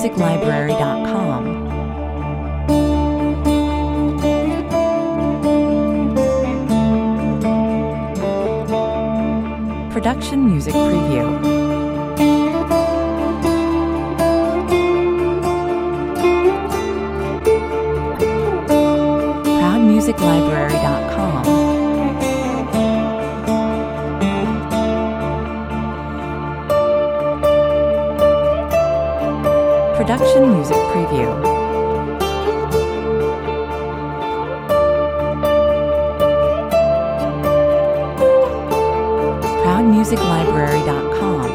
ProudMusicLibrary.com. Production Music Preview. ProudMusicLibrary.com. Production Music Preview. ProudMusicLibrary.com.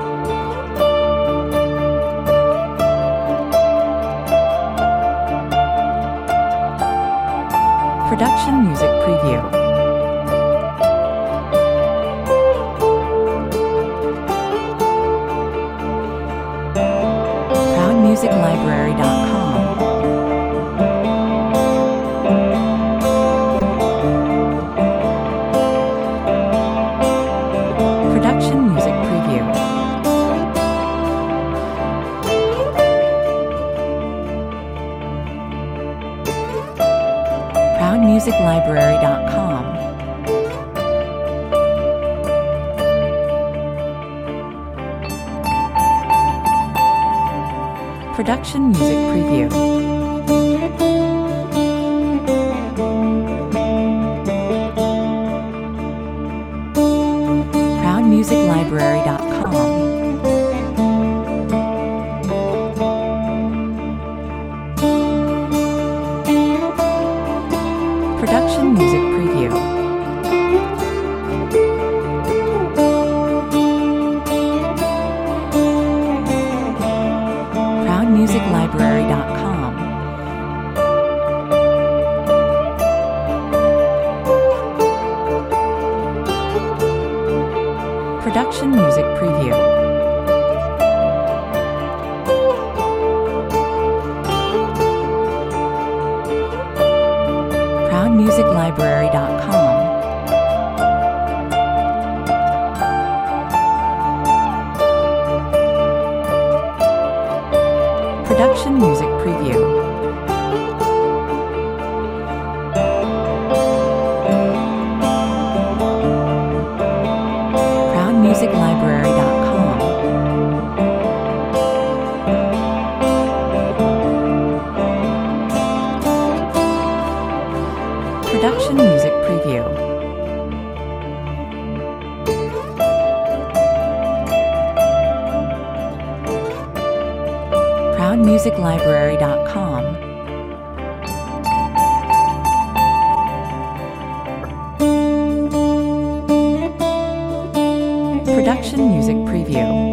Production Music Preview. ProudMusicLibrary.com. Production Music Preview. ProudMusicLibrary.com. Production Music Preview. ProudMusicLibrary.com. Production Music Preview. ProudMusicLibrary.com. Production Music Preview. ProudMusicLibrary.com. Production Music Preview. ProudMusicLibrary.com. Production Music Preview. ProudMusicLibrary.com. Production Music Preview.